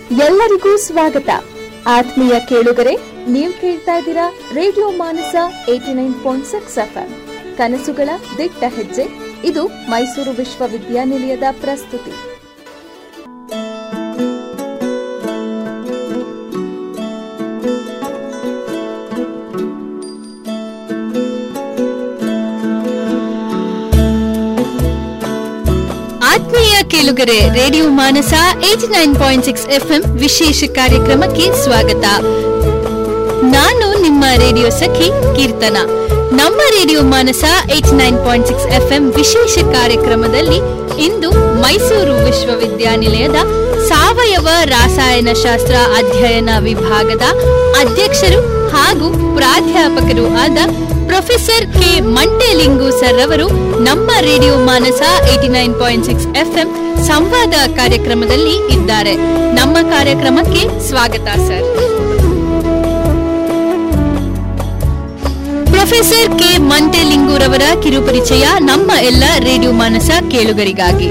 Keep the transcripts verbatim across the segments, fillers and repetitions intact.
ಎಲ್ಲರಿಗೂ ಸ್ವಾಗತ. ಆತ್ಮೀಯ ಕೇಳುಗರೆ, ನೀವು ಕೇಳ್ತಾ ಇದ್ದೀರಾ radio Manasa eighty nine point six FM, ಕನಸುಗಳ ದಿಟ್ಟ ಹೆಜ್ಜೆ. ಇದು ಮೈಸೂರು ವಿಶ್ವವಿದ್ಯಾನಿಲಯದ ಪ್ರಸ್ತುತಿ. ಆತ್ಮೀಯ ಕೇಳುಗರೆ, radio Manasa eighty nine point six FM ವಿಶೇಷ ಕಾರ್ಯಕ್ರಮಕ್ಕೆ ಸ್ವಾಗತ. ನಾನು ನಿಮ್ಮ ರೇಡಿಯೋ ಸಖಿ ಕೀರ್ತನ. ನಮ್ಮ radio Manasa eighty nine point six FM ವಿಶೇಷ ಕಾರ್ಯಕ್ರಮದಲ್ಲಿ ಇಂದು ಮೈಸೂರು ವಿಶ್ವವಿದ್ಯಾನಿಲಯದ ಸಾವಯವ ರಾಸಾಯನಶಾಸ್ತ್ರ ಅಧ್ಯಯನ ವಿಭಾಗದ ಅಧ್ಯಕ್ಷರು ಹಾಗೂ ಪ್ರಾಧ್ಯಾಪಕರು ಆದ ಪ್ರೊಫೆಸರ್ ಕೆ ಮಂಟೇಲಿಂಗು ಸರ್ ಅವರು ನಮ್ಮ radio Manasa eighty nine point six FM ಸಂವಾದ ಕಾರ್ಯಕ್ರಮದಲ್ಲಿ ಇದ್ದಾರೆ. ನಮ್ಮ ಕಾರ್ಯಕ್ರಮಕ್ಕೆ ಸ್ವಾಗತ ಸರ್. ಪ್ರೊಫೆಸರ್ ಕೆ ಮಂಟೇಲಿಂಗುರವರ ಕಿರುಪರಿಚಯ ನಮ್ಮ ಎಲ್ಲ ರೇಡಿಯೋ ಮಾನಸ ಕೇಳುಗರಿಗಾಗಿ.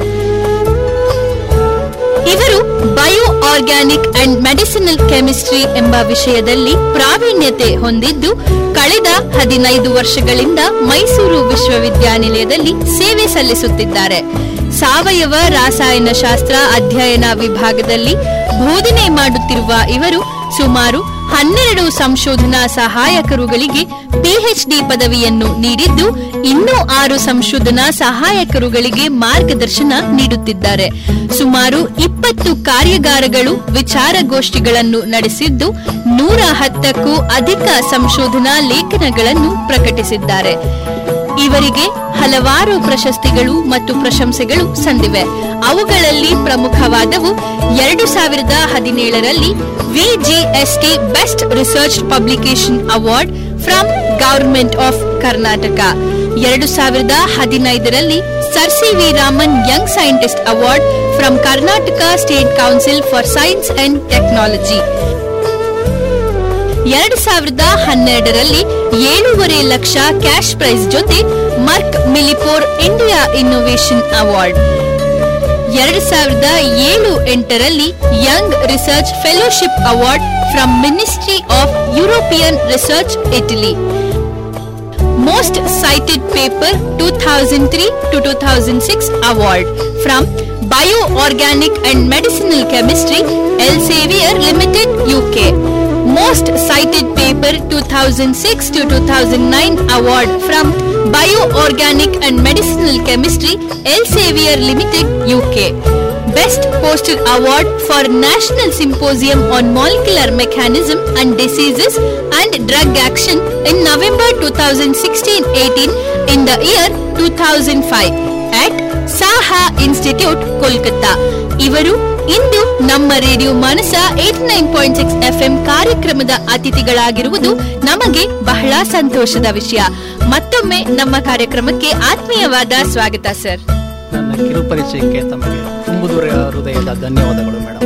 ಇವರು bio organic and medicinal chemistry ಎಂಬ ವಿಷಯದಲ್ಲಿ ಪ್ರಾವೀಣ್ಯತೆ ಹೊಂದಿದ್ದು ಕಳೆದ ಹದಿನೈದು ವರ್ಷಗಳಿಂದ ಮೈಸೂರು ವಿಶ್ವವಿದ್ಯಾನಿಲಯದಲ್ಲಿ ಸೇವೆ ಸಲ್ಲಿಸುತ್ತಿದ್ದಾರೆ. ಸಾವಯವ ರಾಸಾಯನಶಾಸ್ತ್ರ ಅಧ್ಯಯನ ವಿಭಾಗದಲ್ಲಿ ಬೋಧನೆ ಮಾಡುತ್ತಿರುವ ಇವರು ಸುಮಾರು ಹನ್ನೆರಡು ಸಂಶೋಧನಾ ಸಹಾಯಕರುಗಳಿಗೆ ಪಿಎಚ್ಡಿ ಪದವಿಯನ್ನು ನೀಡಿದ್ದು ಇನ್ನೂ ಆರು ಸಂಶೋಧನಾ ಸಹಾಯಕರುಗಳಿಗೆ ಮಾರ್ಗದರ್ಶನ ನೀಡುತ್ತಿದ್ದಾರೆ. ಸುಮಾರು ಇಪ್ಪತ್ತು ಕಾರ್ಯಾಗಾರಗಳು, ವಿಚಾರಗೋಷ್ಠಿಗಳನ್ನು ನಡೆಸಿದ್ದು ನೂರ ಹತ್ತಕ್ಕೂ ಅಧಿಕ ಸಂಶೋಧನಾ ಲೇಖನಗಳನ್ನು ಪ್ರಕಟಿಸಿದ್ದಾರೆ. ಇವರಿಗೆ ಹಲವಾರು ಪ್ರಶಸ್ತಿಗಳು ಮತ್ತು ಪ್ರಶಂಸೆಗಳು ಸಂದಿವೆ. ಅವುಗಳಲ್ಲಿ ಪ್ರಮುಖವಾದವು ಎರಡು ಸಾವಿರದ ಹದಿನೇಳರಲ್ಲಿ VGST best research publication award from government of Karnataka, ಎರಡು ಸಾವಿರದ ಹದಿನೈದರಲ್ಲಿ sir C V Raman young scientist award from Karnataka state council for science and technology, ಎರಡು ಸಾವಿರದ ಹನ್ನೆರಡರಲ್ಲಿ ಏಳೂವರೆ ಲಕ್ಷ ಕ್ಯಾಶ್ ಪ್ರೈಸ್ ಜೊತೆ Merck Millipore India innovation award, ಎರಡು ಸಾವಿರದ ಏಳು ಎಂಟರಲ್ಲಿ young research fellowship award from ministry of European research Italy, most cited paper two thousand three to two thousand six award from bio organic and medicinal chemistry Elsevier limited UK, most cited paper two thousand six to two thousand nine award from Bioorganic and Medicinal Chemistry Elsevier Limited U K, best poster award for National Symposium on Molecular Mechanism and Diseases and Drug Action in November twenty sixteen eighteen in the year two thousand five at Saha Institute, Kolkata. ಇವರು ಇಂದು ನಮ್ಮ radio Manasa eighty nine point six FM ಕಾರ್ಯಕ್ರಮದ ಅತಿಥಿಗಳಾಗಿರುವುದು ನಮಗೆ ಬಹಳ ಸಂತೋಷದ ವಿಷಯ. ಮತ್ತೊಮ್ಮೆ ನಮ್ಮ ಕಾರ್ಯಕ್ರಮಕ್ಕೆ ಆತ್ಮೀಯವಾದ ಸ್ವಾಗತ ಸರ್. ನನ್ನ ಕಿರುಪರಿಚಯಕ್ಕೆ ತಮಗೆ ತುಂಬುದೂರ ಹೃದಯದ ಧನ್ಯವಾದಗಳು ಮೇಡಮ್.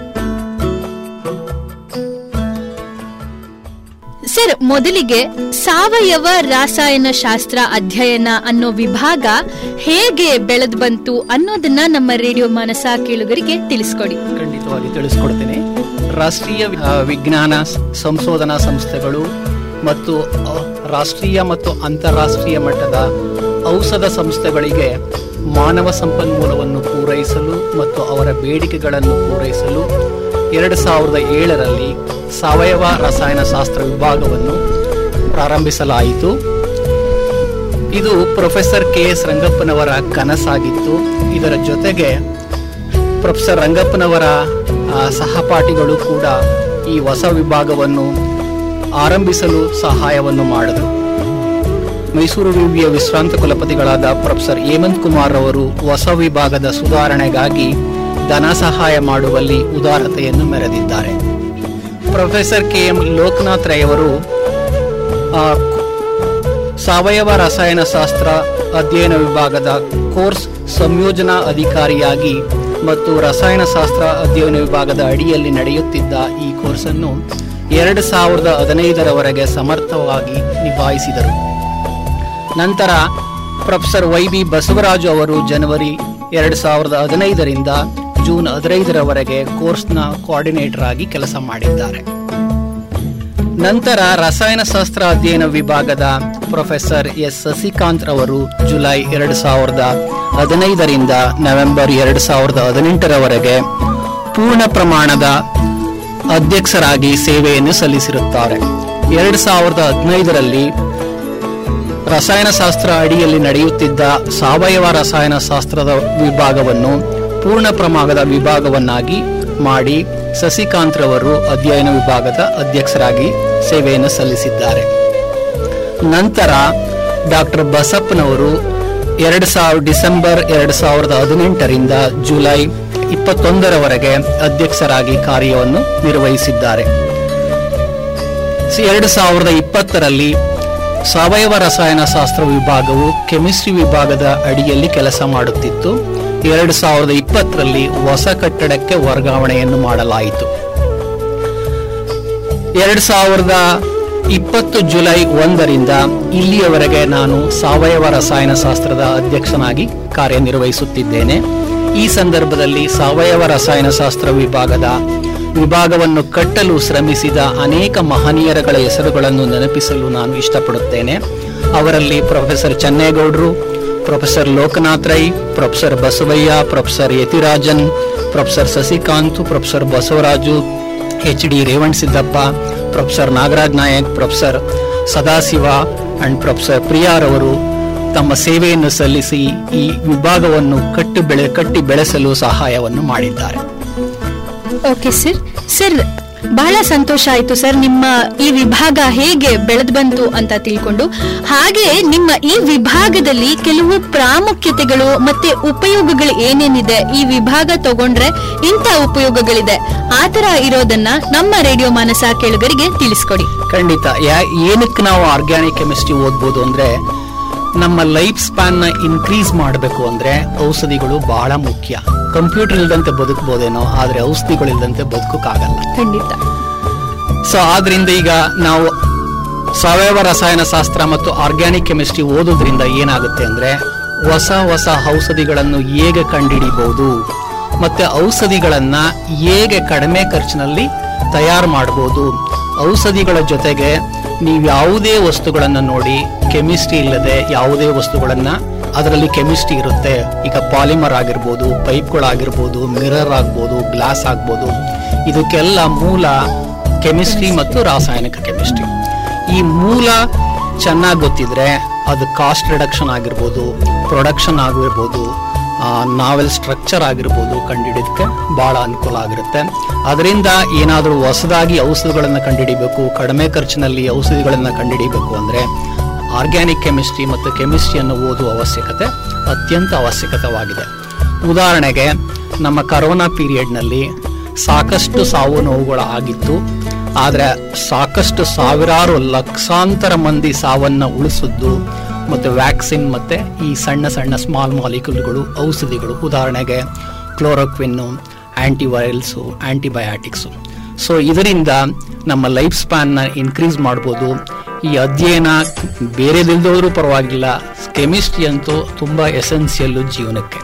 ಸರ್, ಮೊದಲಿಗೆ ಸಾವಯವ ರಾಸಾಯನಶಾಸ್ತ್ರ ಅಧ್ಯಯನ ಅನ್ನೋ ವಿಭಾಗ ಹೇಗೆ ಬೆಳೆದು ಬಂತು ಅನ್ನೋದನ್ನ ನಮ್ಮ ರೇಡಿಯೋ ಮಾನಸ ಕೇಳುಗರಿಗೆ ತಿಳಿಸ್ಕೊಡಿ. ಖಂಡಿತವಾಗಿ ತಿಳಿಸ್ಕೊಡ್ತೀನಿ. ರಾಷ್ಟ್ರೀಯ ವಿಜ್ಞಾನ ಸಂಶೋಧನಾ ಸಂಸ್ಥೆಗಳು ಮತ್ತು ರಾಷ್ಟ್ರೀಯ ಮತ್ತು ಅಂತಾರಾಷ್ಟ್ರೀಯ ಮಟ್ಟದ ಔಷಧ ಸಂಸ್ಥೆಗಳಿಗೆ ಮಾನವ ಸಂಪನ್ಮೂಲವನ್ನು ಪೂರೈಸಲು ಮತ್ತು ಅವರ ಬೇಡಿಕೆಗಳನ್ನು ಪೂರೈಸಲು ಎರಡು ಸಾವಿರದ ಏಳರಲ್ಲಿ ಸಾವಯವ ರಸಾಯನಶಾಸ್ತ್ರ ವಿಭಾಗವನ್ನು ಪ್ರಾರಂಭಿಸಲಾಯಿತು. ಇದು ಪ್ರೊಫೆಸರ್ ಕೆ ಎಸ್ ರಂಗಪ್ಪನವರ ಕನಸಾಗಿತ್ತು. ಇದರ ಜೊತೆಗೆ ಪ್ರೊಫೆಸರ್ ರಂಗಪ್ಪನವರ ಸಹಪಾಠಿಗಳು ಕೂಡ ಈ ಹೊಸ ವಿಭಾಗವನ್ನು ಆರಂಭಿಸಲು ಸಹಾಯವನ್ನು ಮಾಡಿದರು. ಮೈಸೂರು ವಿವಿಯ ವಿಶ್ರಾಂತ ಕುಲಪತಿಗಳಾದ ಪ್ರೊಫೆಸರ್ ಹೇಮಂತ್ ಕುಮಾರ್ ಅವರು ಹೊಸ ವಿಭಾಗದ ಸುಧಾರಣೆಗಾಗಿ ಧನ ಸಹಾಯ ಮಾಡುವಲ್ಲಿ ಉದಾರತೆಯನ್ನು ಮೆರೆದಿದ್ದಾರೆ. Professor K M Lokanath Rai ಅವರು ಸಾವಯವ ರಸಾಯನಶಾಸ್ತ್ರ ಅಧ್ಯಯನ ವಿಭಾಗದ ಕೋರ್ಸ್ ಸಂಯೋಜನಾ ಅಧಿಕಾರಿಯಾಗಿ ಮತ್ತು ರಸಾಯನಶಾಸ್ತ್ರ ಅಧ್ಯಯನ ವಿಭಾಗದ ಅಡಿಯಲ್ಲಿ ನಡೆಯುತ್ತಿದ್ದ ಈ ಕೋರ್ಸನ್ನು ಎರಡು ಸಾವಿರದ ಹದಿನೈದರವರೆಗೆ ಸಮರ್ಥವಾಗಿ ನಿಭಾಯಿಸಿದರು. ನಂತರ ಪ್ರೊಫೆಸರ್ ವೈ ಬಿ ಬಸವರಾಜು ಅವರು ಜನವರಿ ಎರಡು ಸಾವಿರದ ಹದಿನೈದರಿಂದ ಜೂನ್ ಹದಿನೈದರವರೆಗೆ ಕೋರ್ಸ್ನ ಕೋಆರ್ಡಿನೇಟರ್ ಆಗಿ ಕೆಲಸ ಮಾಡಿದ್ದಾರೆ. ನಂತರ ರಸಾಯನಶಾಸ್ತ್ರ ಅಧ್ಯಯನ ವಿಭಾಗದ ಪ್ರೊಫೆಸರ್ ಎಸ್ ಶಶಿಕಾಂತ್ ರವರು ಜುಲೈ ಎರಡು ಸಾವಿರದ ಹದಿನೈದರಿಂದ ನವೆಂಬರ್ ಎರಡು ಸಾವಿರದ ಹದಿನೆಂಟರವರೆಗೆ ಪೂರ್ಣ ಪ್ರಮಾಣದ ಅಧ್ಯಕ್ಷರಾಗಿ ಸೇವೆಯನ್ನು ಸಲ್ಲಿಸಿರುತ್ತಾರೆ. ಎರಡು ಸಾವಿರದ ಹದಿನೈದರಲ್ಲಿ ರಸಾಯನಶಾಸ್ತ್ರ ಅಡಿಯಲ್ಲಿ ನಡೆಯುತ್ತಿದ್ದ ಸಾವಯವ ರಸಾಯನಶಾಸ್ತ್ರದ ವಿಭಾಗವನ್ನು ಪೂರ್ಣ ಪ್ರಮಾಣದ ವಿಭಾಗವನ್ನಾಗಿ ಮಾಡಿ ಶಶಿಕಾಂತ್ ರವರು ಅಧ್ಯಯನ ವಿಭಾಗದ ಅಧ್ಯಕ್ಷರಾಗಿ ಸೇವೆಯನ್ನು ಸಲ್ಲಿಸಿದ್ದಾರೆ. ನಂತರ ಡಾಕ್ಟರ್ ಬಸಪ್ಪನವರು ಎರಡು ಸಾವಿರ ಡಿಸೆಂಬರ್ ಎರಡು ಸಾವಿರದ ಹದಿನೆಂಟರಿಂದ ಜುಲೈ ಇಪ್ಪತ್ತೊಂದರವರೆಗೆ ಅಧ್ಯಕ್ಷರಾಗಿ ಕಾರ್ಯವನ್ನು ನಿರ್ವಹಿಸಿದ್ದಾರೆ. ಎರಡು ಸಾವಿರದ ಇಪ್ಪತ್ತರಲ್ಲಿ ಸಾವಯವ ರಸಾಯನಶಾಸ್ತ್ರ ವಿಭಾಗವು ಕೆಮಿಸ್ಟ್ರಿ ವಿಭಾಗದ ಅಡಿಯಲ್ಲಿ ಕೆಲಸ ಮಾಡುತ್ತಿತ್ತು. ಎರಡು ಸಾವಿರದ ಇಪ್ಪತ್ತರಲ್ಲಿ ಹೊಸ ಕಟ್ಟಡಕ್ಕೆ ವರ್ಗಾವಣೆಯನ್ನು ಮಾಡಲಾಯಿತು. ಎರಡು ಸಾವಿರದ ಇಪ್ಪತ್ತು ಜುಲೈ ಒಂದರಿಂದ ಇಲ್ಲಿಯವರೆಗೆ ನಾನು ಸಾವಯವ ರಸಾಯನಶಾಸ್ತ್ರದ ಅಧ್ಯಕ್ಷನಾಗಿ ಕಾರ್ಯನಿರ್ವಹಿಸುತ್ತಿದ್ದೇನೆ. ಈ ಸಂದರ್ಭದಲ್ಲಿ ಸಾವಯವ ರಸಾಯನಶಾಸ್ತ್ರ ವಿಭಾಗದ ವಿಭಾಗವನ್ನು ಕಟ್ಟಲು ಶ್ರಮಿಸಿದ ಅನೇಕ ಮಹನೀಯರುಗಳ ಹೆಸರುಗಳನ್ನು ನೆನಪಿಸಲು ನಾನು ಇಷ್ಟಪಡುತ್ತೇನೆ. ಅವರಲ್ಲಿ ಪ್ರೊಫೆಸರ್ ಚನ್ನೇಗೌಡರು, professor Lokanath Rai, professor Basavaiah, professor Yathirajan, professor Shashikanth, professor Basavaraju, H D Revanasiddappa, professor Nagaraj Nayak, professor Sadashiva and professor ಪ್ರಿಯಾರವರು ತಮ್ಮ ಸೇವೆಯನ್ನು ಸಲ್ಲಿಸಿ ಈ ವಿಭಾಗವನ್ನು ಕಟ್ಟಿ ಬೆಳೆ ಕಟ್ಟಿ ಬೆಳೆಸಲು ಸಹಾಯವನ್ನು ಮಾಡಿದ್ದಾರೆ. Okay sir. ಸರ್, ಬಹಳ ಸಂತೋಷ ಆಯ್ತು ಸರ್ ನಿಮ್ಮ ಈ ವಿಭಾಗ ಹೇಗೆ ಬೆಳೆದು ಬಂತು ಅಂತ ತಿಳ್ಕೊಂಡು. ಹಾಗೆ ನಿಮ್ಮ ಈ ವಿಭಾಗದಲ್ಲಿ ಕೆಲವು ಪ್ರಾಮುಖ್ಯತೆಗಳು ಮತ್ತೆ ಉಪಯೋಗಗಳು ಏನೇನಿದೆ, ಈ ವಿಭಾಗ ತಗೊಂಡ್ರೆ ಇಂಥ ಉಪಯೋಗಗಳಿದೆ, ಆತರ ಇರೋದನ್ನ ನಮ್ಮ ರೇಡಿಯೋ ಮಾನಸ ಕೇಳುಗರಿಗೆ ತಿಳಿಸ್ಕೊಡಿ. ಖಂಡಿತ. ಏನಕ್ಕೆ ನಾವು ಆರ್ಗ್ಯಾನಿಕ್ ಕೆಮಿಸ್ಟ್ರಿ ಓದ್ಬೋದು ಅಂದ್ರೆ, ನಮ್ಮ ಲೈಫ್ ಸ್ಪ್ಯಾನ್ ನ ಇನ್ಕ್ರೀಸ್ ಮಾಡಬೇಕು ಅಂದ್ರೆ ಔಷಧಿಗಳು ಬಹಳ ಮುಖ್ಯ. ಕಂಪ್ಯೂಟರ್ ಇಲ್ದಂತೆ ಬದುಕಬಹುದೇನೋ, ಆದ್ರೆ ಔಷಧಿಗಳು ಇಲ್ದಂತೆ ಬದುಕಕ್ಕಾಗಲ್ಲ. ಖಂಡಿತ. ಸೊ ಆದ್ರಿಂದ ಈಗ ನಾವು ಸಾವಯವ ರಸಾಯನಶಾಸ್ತ್ರ ಮತ್ತು ಆರ್ಗ್ಯಾನಿಕ್ ಕೆಮಿಸ್ಟ್ರಿ ಓದೋದ್ರಿಂದ ಏನಾಗುತ್ತೆ ಅಂದ್ರೆ, ಹೊಸ ಹೊಸ ಔಷಧಿಗಳನ್ನು ಹೇಗೆ ಕಂಡುಹಿಡಿಬಹುದು ಮತ್ತೆ ಔಷಧಿಗಳನ್ನ ಹೇಗೆ ಕಡಿಮೆ ಖರ್ಚಿನಲ್ಲಿ ತಯಾರು ಮಾಡಬಹುದು. ಔಷಧಿಗಳ ಜೊತೆಗೆ ನೀವು ಯಾವುದೇ ವಸ್ತುಗಳನ್ನ ನೋಡಿ, ಕೆಮಿಸ್ಟ್ರಿ ಇಲ್ಲದೆ ಯಾವುದೇ ವಸ್ತುಗಳನ್ನ, ಅದರಲ್ಲಿ ಕೆಮಿಸ್ಟ್ರಿ ಇರುತ್ತೆ. ಈಗ ಪಾಲಿಮರ್ ಆಗಿರ್ಬೋದು, ಪೈಪ್ಗಳಾಗಿರ್ಬೋದು, ಮಿರರ್ ಆಗ್ಬೋದು, ಗ್ಲಾಸ್ ಆಗ್ಬೋದು, ಇದಕ್ಕೆಲ್ಲ ಮೂಲ ಕೆಮಿಸ್ಟ್ರಿ ಮತ್ತು ರಾಸಾಯನಿಕ ಕೆಮಿಸ್ಟ್ರಿ. ಈ ಮೂಲ ಚೆನ್ನಾಗಿ ಗೊತ್ತಿದ್ರೆ ಅದು ಕಾಸ್ಟ್ ರಿಡಕ್ಷನ್ ಆಗಿರ್ಬೋದು, ಪ್ರೊಡಕ್ಷನ್ ಆಗಿರ್ಬೋದು, ನಾವೆಲ್ ಸ್ಟ್ರಕ್ಚರ್ ಆಗಿರ್ಬೋದು ಕಂಡುಹಿಡಿದಕ್ಕೆ ಬಹಳ ಅನುಕೂಲ ಆಗಿರುತ್ತೆ. ಅದರಿಂದ ಏನಾದರೂ ಹೊಸದಾಗಿ ಔಷಧಿಗಳನ್ನು ಕಂಡುಹಿಡಿಬೇಕು, ಕಡಿಮೆ ಖರ್ಚಿನಲ್ಲಿ ಔಷಧಿಗಳನ್ನು ಕಂಡುಹಿಡಿಬೇಕು ಅಂದರೆ ಆರ್ಗ್ಯಾನಿಕ್ ಕೆಮಿಸ್ಟ್ರಿ ಮತ್ತು ಕೆಮಿಸ್ಟ್ರಿಯನ್ನು ಓದುವ ಅವಶ್ಯಕತೆ ಅತ್ಯಂತ ಅವಶ್ಯಕತೆವಾಗಿದೆ. ಉದಾಹರಣೆಗೆ ನಮ್ಮ ಕರೋನಾ ಪೀರಿಯಡ್ನಲ್ಲಿ ಸಾಕಷ್ಟು ಸಾವು ನೋವುಗಳು ಆಗಿತ್ತು. ಆದರೆ ಸಾಕಷ್ಟು ಸಾವಿರಾರು ಲಕ್ಷಾಂತರ ಮಂದಿ ಸಾವನ್ನು ಉಳಿಸಿದ್ದು ಮತ್ತು ವ್ಯಾಕ್ಸಿನ್ ಮತ್ತು ಈ ಸಣ್ಣ ಸಣ್ಣ ಸ್ಮಾಲ್ ಮಾಲಿಕ್ಯೂಲ್ಗಳು, ಔಷಧಿಗಳು, ಉದಾಹರಣೆಗೆ ಕ್ಲೋರೋಕ್ವಿನ್ನು, ಆ್ಯಂಟಿವೈರಲ್ಸು, ಆ್ಯಂಟಿಬಯಾಟಿಕ್ಸು. ಸೊ ಇದರಿಂದ ನಮ್ಮ ಲೈಫ್ ಸ್ಪ್ಯಾನ್ನ ಇನ್ಕ್ರೀಸ್ ಮಾಡ್ಬೋದು. ಈ ಅಧ್ಯಯನ ಬೇರೆದಿಲ್ದೋದ್ರೂ ಪರವಾಗಿಲ್ಲ, ಕೆಮಿಸ್ಟ್ರಿ ಅಂತೂ ತುಂಬ ಎಸೆನ್ಷಿಯಲ್ಲು ಜೀವನಕ್ಕೆ.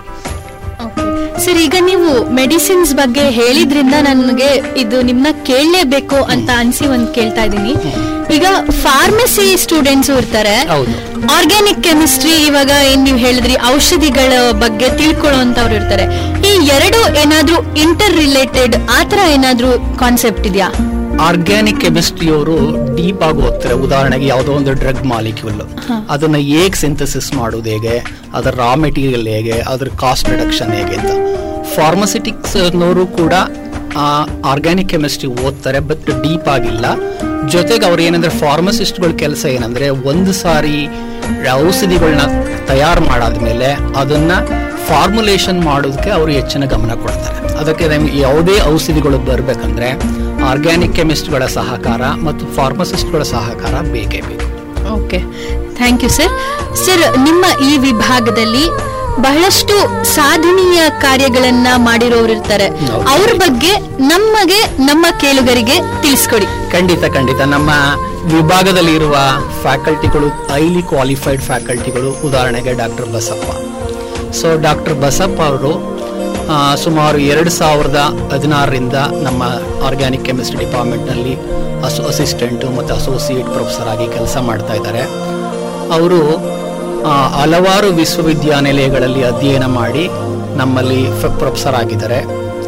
ಸರ್, ಈಗ ನೀವು ಮೆಡಿಸಿನ್ಸ್ ಬಗ್ಗೆ ಹೇಳಿದ್ರಿಂದ ನನಗೆ ಇದು ನಿಮ್ನ ಕೇಳಲೇಬೇಕು ಅಂತ ಅನ್ಸಿ ಒಂದ್ ಕೇಳ್ತಾ ಇದ್ದೀನಿ. ಈಗ ಫಾರ್ಮಸಿ ಸ್ಟೂಡೆಂಟ್ಸ್ ಇರ್ತಾರೆ, ಆರ್ಗ್ಯಾನಿಕ್ ಕೆಮಿಸ್ಟ್ರಿ ಇವಾಗ ಏನ್ ನೀವು ಹೇಳಿದ್ರಿ ಔಷಧಿಗಳ ಬಗ್ಗೆ ತಿಳ್ಕೊಳ್ಳುವಂತವ್ರು ಇರ್ತಾರೆ. ಈ ಎರಡು ಏನಾದ್ರೂ ಇಂಟರ್ ರಿಲೇಟೆಡ್ ಆತರ ಏನಾದ್ರೂ ಕಾನ್ಸೆಪ್ಟ್ ಇದೆಯಾ? ಆರ್ಗ್ಯಾನಿಕ್ ಕೆಮಿಸ್ಟ್ರಿಯವರು ಡೀಪ್ ಆಗಿ ಓದ್ತಾರೆ. ಉದಾಹರಣೆಗೆ ಯಾವುದೋ ಒಂದು ಡ್ರಗ್ ಮಾಲಿಕ್ಯೂಲ್, ಅದನ್ನ ಹೇಗೆ ಸಿಂಥಸಿಸ್ ಮಾಡೋದು ಹೇಗೆ, ಅದರ ರಾ ಮೆಟೀರಿಯಲ್ ಹೇಗೆ, ಅದ್ರ ಕಾಸ್ಟ್ ರಿಡಕ್ಷನ್ ಹೇಗೆ ಅಂತ. ಫಾರ್ಮಸ್ಯೂಟಿಕ್ಸ್ ನವರು ಕೂಡ ಆರ್ಗ್ಯಾನಿಕ್ ಕೆಮಿಸ್ಟ್ರಿ ಓದ್ತಾರೆ, ಬಟ್ ಡೀಪ್ ಆಗಿಲ್ಲ. ಜೊತೆಗೆ ಅವ್ರು ಏನಂದ್ರೆ ಫಾರ್ಮಸಿಸ್ಟ್ಗಳ ಕೆಲಸ ಏನಂದ್ರೆ, ಒಂದು ಸಾರಿ ಔಷಧಿಗಳನ್ನ ತಯಾರು ಮಾಡಾದ್ಮೇಲೆ ಅದನ್ನ ಫಾರ್ಮುಲೇಷನ್ ಮಾಡೋದಕ್ಕೆ ಅವರು ಹೆಚ್ಚಿನ ಗಮನ ಕೊಡ್ತಾರೆ. ಅದಕ್ಕೆ ನಮ್ಗೆ ಯಾವುದೇ ಔಷಧಿಗಳು ಬರಬೇಕಂದ್ರೆ ಆರ್ಗ್ಯಾನಿಕ್ ಕೆಮಿಸ್ಟ್ಗಳ ಸಹಕಾರ ಮತ್ತು ಫಾರ್ಮಸಿಸ್ಟ್ಗಳ ಸಹಕಾರ ಬೇಕೇ ಬೇಕು. Okay, thank you sir. Sir, ನಿಮ್ಮ ಈ ವಿಭಾಗದಲ್ಲಿ ಬಹಳಷ್ಟು ಸಾಧನೀಯ ಕಾರ್ಯಗಳನ್ನ ಮಾಡಿರೋರು ಇರ್ತಾರೆ, ಅವ್ರ ಬಗ್ಗೆ ನಮಗೆ ನಮ್ಮ ಕೇಳುಗರಿಗೆ ತಿಳಿಸ್ಕೊಡಿ. ಖಂಡಿತ ಖಂಡಿತ. ನಮ್ಮ ವಿಭಾಗದಲ್ಲಿ ಇರುವ ಫ್ಯಾಕಲ್ಟಿಗಳು ಹೈಲಿ ಕ್ವಾಲಿಫೈಡ್ ಫ್ಯಾಕಲ್ಟಿಗಳು. ಉದಾಹರಣೆಗೆ doctor Basappa. So doctor Basappa ಅವರು ಸುಮಾರು ಎರಡು ಸಾವಿರದ ಹದಿನಾರರಿಂದ ನಮ್ಮ ಆರ್ಗ್ಯಾನಿಕ್ ಕೆಮಿಸ್ಟ್ರಿ ಡಿಪಾರ್ಟ್ಮೆಂಟ್ನಲ್ಲಿ ಅಸೋ ಅಸಿಸ್ಟೆಂಟು ಮತ್ತು ಅಸೋಸಿಯೇಟ್ ಪ್ರೊಫೆಸರ್ ಆಗಿ ಕೆಲಸ ಮಾಡ್ತಾ ಇದ್ದಾರೆ. ಅವರು ಹಲವಾರು ವಿಶ್ವವಿದ್ಯಾನಿಲಯಗಳಲ್ಲಿ ಅಧ್ಯಯನ ಮಾಡಿ ನಮ್ಮಲ್ಲಿ ಪ್ರೊಫೆಸರ್ ಆಗಿದ್ದಾರೆ.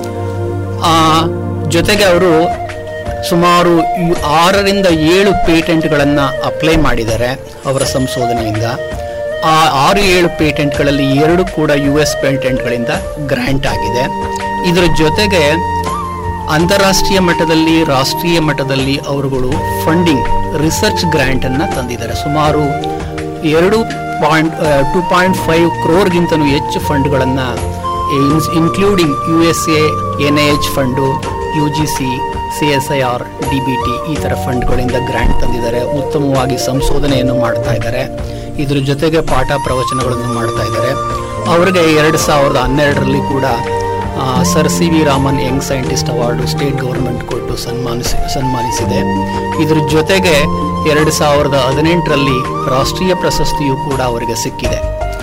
ಜೊತೆಗೆ ಅವರು ಸುಮಾರು ಆರರಿಂದ ಏಳು ಪೇಟೆಂಟ್ಗಳನ್ನು ಅಪ್ಲೈ ಮಾಡಿದ್ದಾರೆ ಅವರ ಸಂಶೋಧನೆಯಿಂದ. ಆ ಆರು ಏಳು ಪೇಟೆಂಟ್ಗಳಲ್ಲಿ ಎರಡು ಕೂಡ ಯು ಎಸ್ ಪೇಟೆಂಟ್ಗಳಿಂದ ಗ್ರ್ಯಾಂಟ್ ಆಗಿದೆ. ಇದರ ಜೊತೆಗೆ ಅಂತಾರಾಷ್ಟ್ರೀಯ ಮಟ್ಟದಲ್ಲಿ ರಾಷ್ಟ್ರೀಯ ಮಟ್ಟದಲ್ಲಿ ಅವರುಗಳು ಫಂಡಿಂಗ್ ರಿಸರ್ಚ್ ಗ್ರ್ಯಾಂಟನ್ನು ತಂದಿದ್ದಾರೆ. ಸುಮಾರು ಎರಡು ಪಾಯಿಂಟ್ ಟೂ ಪಾಯಿಂಟ್ ಫೈವ್ ಕ್ರೋರ್ಗಿಂತಲೂ ಹೆಚ್ಚು ಫಂಡ್ಗಳನ್ನು including U S A, N A H fund, U G C, C S I R, D B T ಈ ಥರ ಫಂಡ್ಗಳಿಂದ ಗ್ರ್ಯಾಂಟ್ ತಂದಿದ್ದಾರೆ. ಉತ್ತಮವಾಗಿ ಸಂಶೋಧನೆಯನ್ನು ಮಾಡ್ತಾ ಇದ್ದಾರೆ. ಇದ್ರ ಜೊತೆಗೆ ಪಾಠ ಪ್ರವಚನಗಳನ್ನು ಮಾಡ್ತಾ ಇದ್ದಾರೆ. ಅವರಿಗೆ ಎರಡು ಸಾವಿರದ ಹನ್ನೆರಡರಲ್ಲಿ ಕೂಡ sir C V Raman young scientist award state government ಕೊಟ್ಟು ಸನ್ಮಾನಿಸಿ ಸನ್ಮಾನಿಸಿದೆ. ಇದ್ರ ಜೊತೆಗೆ ಎರಡು ಸಾವಿರದ ಹದಿನೆಂಟರಲ್ಲಿ ರಾಷ್ಟ್ರೀಯ ಪ್ರಶಸ್ತಿಯು ಕೂಡ ಅವರಿಗೆ ಸಿಕ್ಕಿದೆ.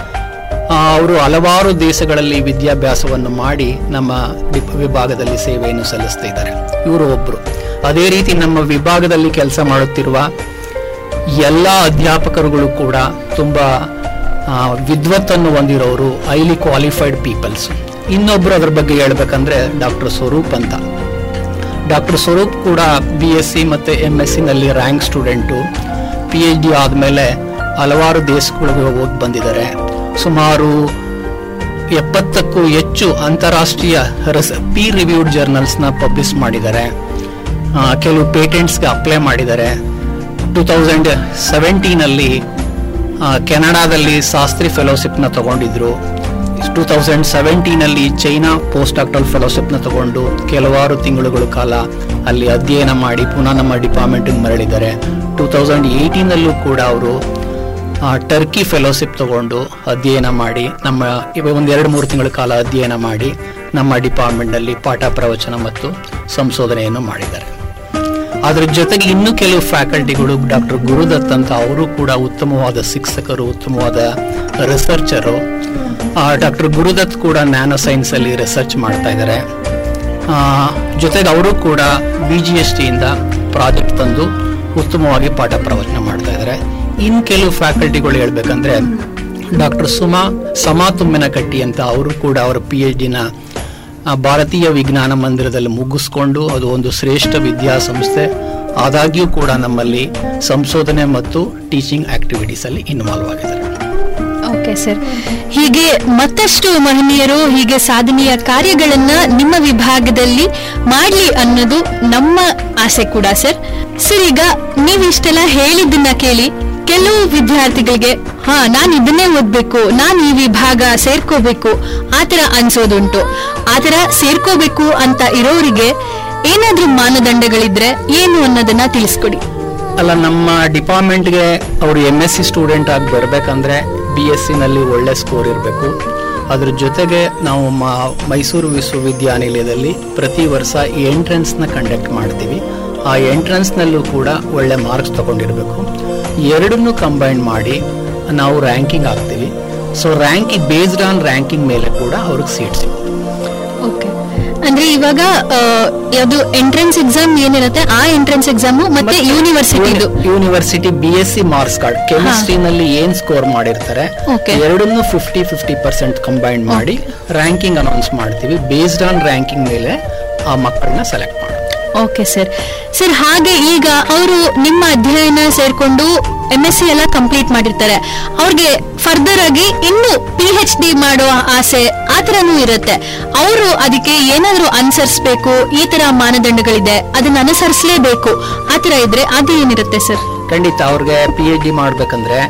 ಅವರು ಹಲವಾರು ದೇಶಗಳಲ್ಲಿ ವಿದ್ಯಾಭ್ಯಾಸವನ್ನು ಮಾಡಿ ನಮ್ಮ ವಿಭಾಗದಲ್ಲಿ ಸೇವೆಯನ್ನು ಸಲ್ಲಿಸ್ತಾ ಇದ್ದಾರೆ. ಇವರು ಒಬ್ಬರು. ಅದೇ ರೀತಿ ನಮ್ಮ ವಿಭಾಗದಲ್ಲಿ ಕೆಲಸ ಮಾಡುತ್ತಿರುವ ಎಲ್ಲ ಅಧ್ಯಾಪಕರುಗಳು ಕೂಡ ತುಂಬ ವಿದ್ವತ್ತನ್ನು ಹೊಂದಿರೋರು, ಹೈಲಿ ಕ್ವಾಲಿಫೈಡ್ ಪೀಪಲ್ಸ್. ಇನ್ನೊಬ್ಬರು ಅದ್ರ ಬಗ್ಗೆ ಹೇಳ್ಬೇಕಂದ್ರೆ ಡಾಕ್ಟರ್ ಸ್ವರೂಪ್ ಅಂತ. ಡಾಕ್ಟರ್ ಸ್ವರೂಪ್ ಕೂಡ ಬಿ ಎಸ್ ಸಿ ಮತ್ತು ಎಮ್ ಎಸ್ ಸಿನಲ್ಲಿ rank student. P H D ಆದಮೇಲೆ ಹಲವಾರು ದೇಶಗಳಿಗೆ ಹೋಗಿ ಬಂದಿದ್ದಾರೆ. ಸುಮಾರು ಎಪ್ಪತ್ತಕ್ಕೂ ಹೆಚ್ಚು ಅಂತಾರಾಷ್ಟ್ರೀಯ ರಸ ಪೀರ್ ರಿವ್ಯೂಡ್ ಜರ್ನಲ್ಸ್ನ ಪಬ್ಲಿಷ್ ಮಾಡಿದ್ದಾರೆ. ಕೆಲವು ಪೇಟೆಂಟ್ಸ್ಗೆ ಅಪ್ಲೈ ಮಾಡಿದ್ದಾರೆ. ಟೂ ತೌಸಂಡ್ ಸೆವೆಂಟೀನಲ್ಲಿ ಕೆನಡಾದಲ್ಲಿ ಶಾಸ್ತ್ರಿ ಫೆಲೋಶಿಪ್ನ ತಗೊಂಡಿದ್ರು. ಟೂ ತೌಸಂಡ್ ಸೆವೆಂಟೀನಲ್ಲಿ ಚೈನಾ ಪೋಸ್ಟ್ ಡಾಕ್ಟರಲ್ ಫೆಲೋಶಿಪ್ನ ತಗೊಂಡು ಕೆಲವಾರು ತಿಂಗಳುಗಳ ಕಾಲ ಅಲ್ಲಿ ಅಧ್ಯಯನ ಮಾಡಿ ಪುನಃ ನಮ್ಮ ಡಿಪಾರ್ಟ್ಮೆಂಟಿಗೆ ಮರಳಿದ್ದಾರೆ. ಟೂ ತೌಸಂಡ್ ಏಯ್ಟೀನಲ್ಲೂ ಕೂಡ ಅವರು ಟರ್ಕಿ ಫೆಲೋಶಿಪ್ ತಗೊಂಡು ಅಧ್ಯಯನ ಮಾಡಿ ನಮ್ಮ ಒಂದು ಎರಡು ಮೂರು ತಿಂಗಳ ಕಾಲ ಅಧ್ಯಯನ ಮಾಡಿ ನಮ್ಮ ಡಿಪಾರ್ಟ್ಮೆಂಟ್ನಲ್ಲಿ ಪಾಠ ಪ್ರವಚನ ಮತ್ತು ಸಂಶೋಧನೆಯನ್ನು ಮಾಡಿದ್ದಾರೆ. ಅದರ ಜೊತೆಗೆ ಇನ್ನೂ ಕೆಲವು ಫ್ಯಾಕಲ್ಟಿಗಳು, ಡಾಕ್ಟರ್ ಗುರುದತ್ ಅಂತ, ಅವರು ಕೂಡ ಉತ್ತಮವಾದ ಶಿಕ್ಷಕರು, ಉತ್ತಮವಾದ ರಿಸರ್ಚರು. ಡಾಕ್ಟರ್ ಗುರುದತ್ ಕೂಡ ನ್ಯಾನೋ ಸೈನ್ಸ್ ಅಲ್ಲಿ ರಿಸರ್ಚ್ ಮಾಡ್ತಾ ಇದ್ದಾರೆ. ಜೊತೆಗೆ ಅವರು ಕೂಡ ಬಿ ಜಿ ಎಸ್ ಟಿಯಿಂದ ಪ್ರಾಜೆಕ್ಟ್ ತಂದು ಉತ್ತಮವಾಗಿ ಪಾಠ ಪ್ರವಚನ ಮಾಡ್ತಾ ಇದ್ದಾರೆ. ಇನ್ನು ಕೆಲವು ಫ್ಯಾಕಲ್ಟಿಗಳು ಹೇಳ್ಬೇಕಂದ್ರೆ ಡಾಕ್ಟರ್ ಸುಮಾ ಸಮಾ ತುಮ್ಮಿನಕಟ್ಟಿ ಅಂತ, ಅವರು ಕೂಡ ಅವರ ಪಿ ಎಚ್ ಡಿನ ಭಾರತೀಯ ವಿಜ್ಞಾನ ಮಂದಿರದಲ್ಲಿ ಮುಗಿಸ್ಕೊಂಡು ಅದು ಒಂದು ಶ್ರೇಷ್ಠ ವಿದ್ಯಾಸಂಸ್ಥೆ. ಆದಾಗ್ಯೂ ಕೂಡ ನಮ್ಮಲ್ಲಿ ಸಂಶೋಧನೆ ಮತ್ತು ಟೀಚಿಂಗ್ ಆಕ್ಟಿವಿಟೀಸ್ ಅಲ್ಲಿ ಇನ್ವಾಲ್ವ್ ಆಗಿದ್ದಾರೆ. ಓಕೆ ಸರ್, ಹೀಗೆ ಮತ್ತಷ್ಟು ಮಹನೀಯರು ಹೀಗೆ ಸಾಧನೆಯ ಕಾರ್ಯಗಳನ್ನ ನಿಮ್ಮ ವಿಭಾಗದಲ್ಲಿ ಮಾಡ್ಲಿ ಅನ್ನೋದು ನಮ್ಮ ಆಸೆ ಕೂಡ ಸರ್. ಸರ್, ಈಗ ನೀವು ಇಷ್ಟೆಲ್ಲ ಹೇಳಿದ್ದನ್ನ ಕೇಳಿ ಕೆಲವು ವಿದ್ಯಾರ್ಥಿಗಳಿಗೆ ಹಾ ನಾನು ಇದನ್ನೇ ಓದ್ಬೇಕು, ನಾನು ಈ ವಿಭಾಗ ಸೇರ್ಕೋಬೇಕು ಆತರ ಅನ್ಸೋದುಂಟು. ಆತರ ಸೇರ್ಕೋಬೇಕು ಅಂತ ಇರೋರಿಗೆ ಏನಾದ್ರೂ ಮಾನದಂಡಗಳಿದ್ರೆ ಏನು ಅನ್ನೋದನ್ನ ತಿಳಿಸ್ಕೊಡಿ. ಅಲ್ಲ, ನಮ್ಮ ಡಿಪಾರ್ಟ್ಮೆಂಟ್ಗೆ ಅವರು ಎಂ ಎಸ್ ಸಿ ಸ್ಟೂಡೆಂಟ್ ಆಗಿ ಬರ್ಬೇಕಂದ್ರೆ ಬಿ ಎಸ್ ಸಿ ನಲ್ಲಿ ಒಳ್ಳೆ ಸ್ಕೋರ್ ಇರಬೇಕು. ಅದ್ರ ಜೊತೆಗೆ ನಾವು ಮೈಸೂರು ವಿಶ್ವವಿದ್ಯಾನಿಲಯದಲ್ಲಿ ಪ್ರತಿ ವರ್ಷ ಎಂಟ್ರೆನ್ಸ್ ನ ಕಂಡಕ್ಟ್ ಮಾಡ್ತೀವಿ. ಆ ಎಂಟ್ರೆನ್ಸ್ ನಲ್ಲೂ ಕೂಡ ಒಳ್ಳೆ ಮಾರ್ಕ್ಸ್ ತಗೊಂಡಿರ್ಬೇಕು. ಎರಡನ್ನೂ ಕಂಬೈನ್ ಮಾಡಿ ನಾವು ರ್ಯಾಂಕಿಂಗ್ ಆಗ್ತೀವಿ. So ranking based on ranking ಮೇಲೆ ಕೂಡ ಅವ್ರಿಗೆ ಸೀಟ್ ಸಿಗುತ್ತೆ. ಓಕೆ, ಅಂದ್ರೆ ಇವಾಗ ಯಾವುದು ಎಂಟ್ರೆನ್ಸ್ ಎಕ್ಸಾಮ್ ಏನಿರುತ್ತೆ ಆ ಎಂಟ್ರೆನ್ಸ್ ಎಕ್ಸಾಮ್ ಮತ್ತೆ university university B S C marks card ಕೆಮಿಸ್ಟ್ರಿನಲ್ಲಿ ಏನ್ ಸ್ಕೋರ್ ಮಾಡಿರ್ತಾರೆ ಎರಡನ್ನೂ ಫಿಫ್ಟಿ ಫಿಫ್ಟಿ ಪರ್ಸೆಂಟ್ ಕಂಬೈನ್ ಮಾಡಿ ರ್ಯಾಂಕಿಂಗ್ ಅನೌನ್ಸ್ ಮಾಡ್ತೀವಿ. ಬೇಸ್ಡ್ ಆನ್ ರ್ಯಾಂಕಿಂಗ್ ಮೇಲೆ ಆ ಮಕ್ಕಳನ್ನ ಸೆಲೆಕ್ಟ್ ಮಾಡಿ. Okay sir. ಸರ್, ಹಾಗೆ ಈಗ ಅವರು ನಿಮ್ಮ ಅಧ್ಯಯನ ಸೇರ್ಕೊಂಡು ಎಂ ಎಸ್ ಸಿ ಎಲ್ಲ ಕಂಪ್ಲೀಟ್ ಮಾಡಿರ್ತಾರೆ. ಅವ್ರಿಗೆ ಫರ್ದರ್ ಆಗಿ ಇನ್ನು ಪಿ ಎಚ್ ಡಿ ಮಾಡುವ ಆಸೆ ಆತರನೂ ಇರುತ್ತೆ. ಅವರು ಅದಕ್ಕೆ ಏನಾದ್ರು ಅನುಸರಿಸಬೇಕು, ಈ ತರ ಮಾನದಂಡಗಳಿದೆ ಅದನ್ನ ಅನುಸರಿಸಲೇಬೇಕು ಆತರ ಇದ್ರೆ ಅದು ಏನಿರುತ್ತೆ ಸರ್? ಖಂಡಿತ ಅವ್ರಿಗೆ ಪಿ ಎಚ್ ಡಿ ಮಾಡ್ಬೇಕಂದ್ರೆ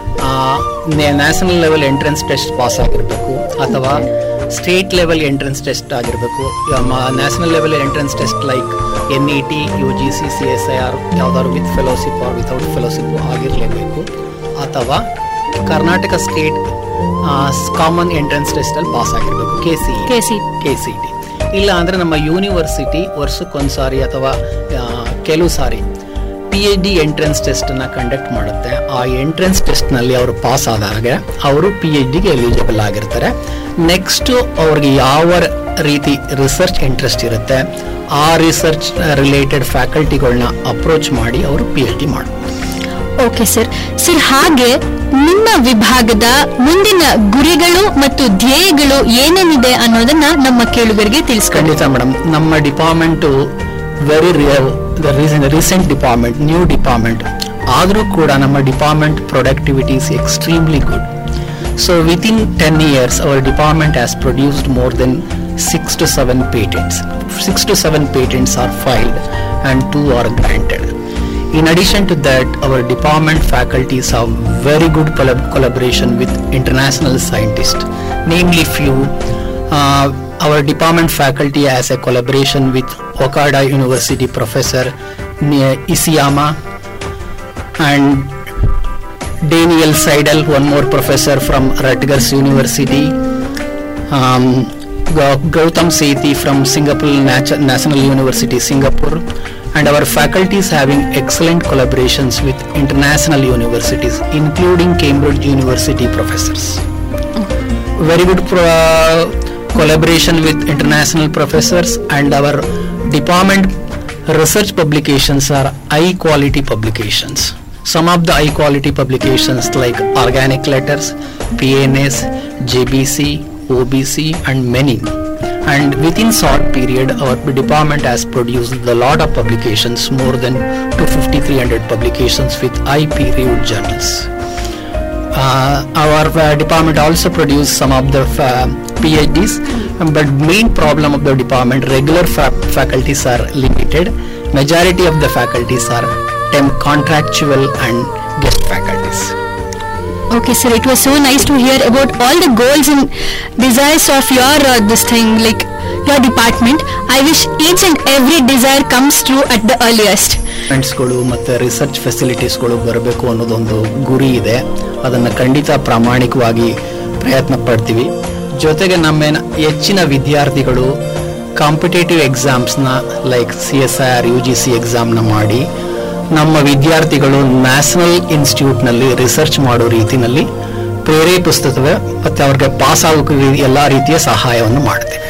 national level entrance test pass ಆಗಿರ್ಬೇಕು ಅಥವಾ ಸ್ಟೇಟ್ ಲೆವೆಲ್ ಎಂಟ್ರೆನ್ಸ್ ಟೆಸ್ಟ್ ಆಗಿರಬೇಕು. National level entrance test like N E T, U G C, C S I R ಯಾವ್ದಾದ್ರು with fellowship or without fellowship ಆಗಿರಲೇಬೇಕು. ಅಥವಾ Karnataka state common entrance test ಅಲ್ಲಿ pass ಆಗಿರಬೇಕು, K C K C T. ಇಲ್ಲ ಅಂದ್ರೆ ನಮ್ಮ university ವರ್ಷಕ್ಕೊಂದ್ಸಾರಿ ಅಥವಾ ಕೆಲವು ಸಾರಿ P P H D entrance test ಅನ್ನ ಕಂಡಕ್ಟ್ ಮಾಡುತ್ತೆ. ಆ ಎಂಟ್ರೆನ್ಸ್ ಟೆಸ್ಟ್ ನಲ್ಲಿ ಅವರು ಪಾಸ್ ಆದಾಗ ಅವರು ಪಿ ಎಚ್ ಡಿಗೆ ಎಲಿಜಿಬಲ್ ಆಗಿರ್ತಾರೆ. ನೆಕ್ಸ್ಟ್ ಅವ್ರಿಗೆ ಯಾವ ರೀತಿ ರಿಸರ್ಚ್ ಇಂಟ್ರೆಸ್ಟ್ ಇರುತ್ತೆ ಆ ರಿಸರ್ಚ್ ರಿಲೇಟೆಡ್ ಫ್ಯಾಕಲ್ಟಿಗಳನ್ನ ಅಪ್ರೋಚ್ ಮಾಡಿ ಅವರು ಪಿ ಎಚ್ ಡಿ ಮಾಡ್ತಾರೆ. Okay sir. ಸರ್, ಹಾಗೆ ನಿಮ್ಮ ವಿಭಾಗದ ಮುಂದಿನ ಗುರಿಗಳು ಮತ್ತು ಧ್ಯೇಯಗಳು ಏನೇನಿದೆ ಅನ್ನೋದನ್ನ ನಮ್ಮ ಕೇಳುಗರಿಗೆ ತಿಳಿಸ್ಕೊಳ್ಳಿ. ಖಂಡಿತ ಮೇಡಮ್. ನಮ್ಮ department very recent department, new department ಆದರೂ ಕೂಡ ನಮ್ಮ department productivity is extremely good. So within ten years our department has produced more than six to seven patents. Six to seven patents are filed and two are granted. In addition to that, our department faculties have very good collab- collaboration with international scientists. Namely, few uh, our department faculty has a collaboration with Okada University Professor Isiyama and Daniel Seidel, one more professor from Rutgers University. Um, Gautam Sethi from Singapore Nat- National University, Singapore, and our faculties having excellent collaborations with international universities, including Cambridge University professors. Very good pro- collaboration with international professors, and our department research publications are high quality publications. Some of the high quality publications like Organic Letters, P N S, J B C, O B C and many. And within short period our department has produced a lot of publications, more than two hundred fifty to three hundred publications with high peer reviewed journals. Uh, our uh, department also produced some of the uh, P H Ds, but main problem of the department, regular fa- faculties are limited. Majority of the faculties are temp contractual and guest faculties. Okay, sir. It was so nice to hear about all the goals and desires of your uh, this thing, like your department. I wish each and every desire comes true at the earliest. ಗಳು ಮತ್ತು research ಫೆಸಿಲಿಟೀಸ್ಗಳು ಬರಬೇಕು ಅನ್ನೋದೊಂದು ಗುರಿ ಇದೆ. ಅದನ್ನು ಖಂಡಿತ ಪ್ರಾಮಾಣಿಕವಾಗಿ ಪ್ರಯತ್ನ ಪಡ್ತೀವಿ. ಜೊತೆಗೆ ನಮ್ಮ ಹೆಚ್ಚಿನ ವಿದ್ಯಾರ್ಥಿಗಳು ಕಾಂಪಿಟೇಟಿವ್ ಎಕ್ಸಾಮ್ಸ್ನ like C S I R U G C ಎಕ್ಸಾಮ್ನ ಮಾಡಿ ನಮ್ಮ ವಿದ್ಯಾರ್ಥಿಗಳು ನ್ಯಾಷನಲ್ ಇನ್ಸ್ಟಿಟ್ಯೂಟ್ನಲ್ಲಿ ರಿಸರ್ಚ್ ಮಾಡೋ ರೀತಿಯಲ್ಲಿ ಪ್ರೇರೇಪಿಸುತ್ತವೆ ಮತ್ತು ಅವ್ರಿಗೆ ಪಾಸ್ ಆಗೋಕೆ ಎಲ್ಲ ರೀತಿಯ ಸಹಾಯವನ್ನು ಮಾಡ್ತೇವೆ.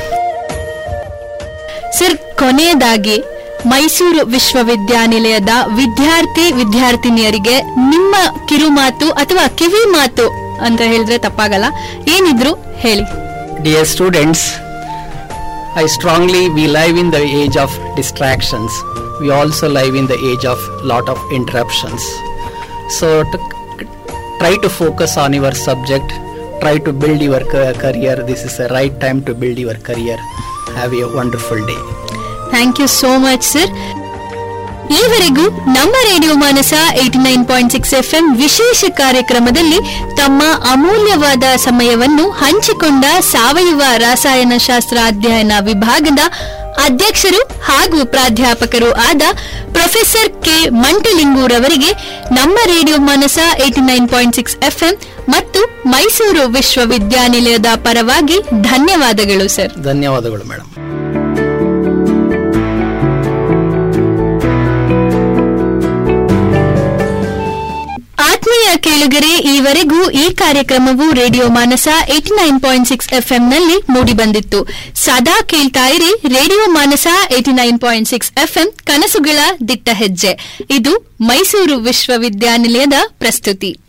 ಸರ್, ಕೊನೆಯದಾಗಿ ಮೈಸೂರು ವಿಶ್ವವಿದ್ಯಾನಿಲಯದ ವಿದ್ಯಾರ್ಥಿ ವಿದ್ಯಾರ್ಥಿನಿಯರಿಗೆ ನಿಮ್ಮ ಕಿರುಮಾತು ಅಥವಾ ಕಿವಿ ಮಾತು ಅಂತ ಹೇಳಿದ್ರೆ ತಪ್ಪಾಗಲ್ಲ, ಏನಿದ್ರು ಹೇಳಿ. Dear students, I strongly we live in the age of distractions. We also live in the age of lot of interruptions. So to try to focus on your subject, try to build your career. This is the right time to build your career. Have a wonderful day. Thank you so much, sir. ಈವರೆಗೂ ನಮ್ಮ radio Manasa eighty nine point six F M ವಿಶೇಷ ಕಾರ್ಯಕ್ರಮದಲ್ಲಿ ತಮ್ಮ ಅಮೂಲ್ಯವಾದ ಸಮಯವನ್ನು ಹಂಚಿಕೊಂಡ ಸಾವಯವ ರಸಾಯನಶಾಸ್ತ್ರ ಅಧ್ಯಯನ ವಿಭಾಗದ ಅಧ್ಯಕ್ಷರು ಹಾಗೂ ಪ್ರಾಧ್ಯಾಪಕರು ಆದ ಪ್ರೊಫೆಸರ್ ಕೆ ಮಂಟಲಿಂಗೂರವರಿಗೆ ನಮ್ಮ radio Manasa eighty nine point six F M ಮತ್ತು ಮೈಸೂರು ವಿಶ್ವವಿದ್ಯಾನಿಲಯದ ಪರವಾಗಿ ಧನ್ಯವಾದಗಳು ಸರ್. ಧನ್ಯವಾದಗಳು ಮೇಡಮ್. ಆತ್ಮೀಯ ಕೇಳುಗರೆ, ಈವರೆಗೂ ಈ ಕಾರ್ಯಕ್ರಮವು radio Manasa eighty nine point six F M ನಲ್ಲಿ ಮೂಡಿಬಂದಿತ್ತು. ಸದಾ ಕೇಳ್ತಾ ಇರಿ radio Manasa eighty nine point six F M, ಕನಸುಗಳ ದಿಟ್ಟ ಹೆಜ್ಜೆ. ಇದು ಮೈಸೂರು ವಿಶ್ವವಿದ್ಯಾನಿಲಯದ ಪ್ರಸ್ತುತಿ.